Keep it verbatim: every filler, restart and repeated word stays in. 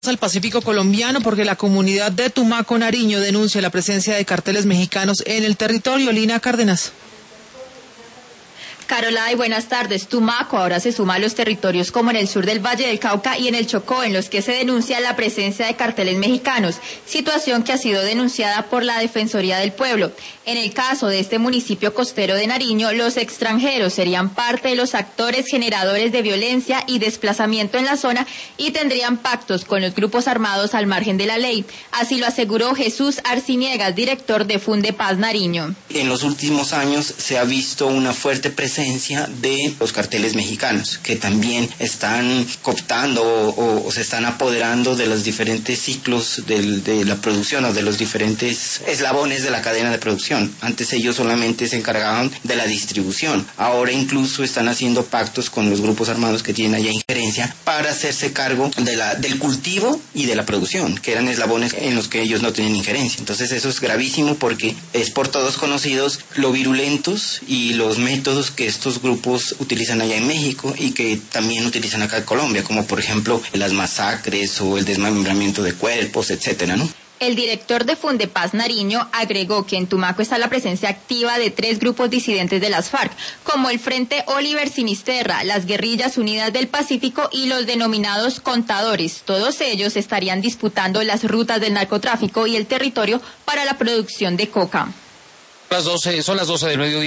Al Pacífico colombiano porque la comunidad de Tumaco, Nariño, denuncia la presencia de carteles mexicanos en el territorio. Lina Cárdenas. Carolay, buenas tardes. Tumaco ahora se suma a los territorios como en el sur del Valle del Cauca y en el Chocó, en los que se denuncia la presencia de carteles mexicanos, situación que ha sido denunciada por la Defensoría del Pueblo. En el caso de este municipio costero de Nariño, los extranjeros serían parte de los actores generadores de violencia y desplazamiento en la zona y tendrían pactos con los grupos armados al margen de la ley. Así lo aseguró Jesús Arciniegas, director de Fundepaz Nariño. En los últimos años se ha visto una fuerte presencia de los carteles mexicanos, que también están cooptando o, o se están apoderando de los diferentes ciclos del, de la producción o de los diferentes eslabones de la cadena de producción. Antes ellos solamente se encargaban de la distribución, ahora incluso están haciendo pactos con los grupos armados que tienen allá injerencia para hacerse cargo de la, del cultivo y de la producción, que eran eslabones en los que ellos no tenían injerencia. Entonces eso es gravísimo porque es por todos conocidos lo virulentos y los métodos que estos grupos utilizan allá en México y que también utilizan acá en Colombia, como por ejemplo las masacres o el desmembramiento de cuerpos, etcétera, ¿no? El director de Fundepaz Nariño agregó que en Tumaco está la presencia activa de tres grupos disidentes de las FARC, como el Frente Oliver Sinisterra, las Guerrillas Unidas del Pacífico y los denominados contadores. Todos ellos estarían disputando las rutas del narcotráfico y el territorio para la producción de coca. Las doce, son las doce del mediodía.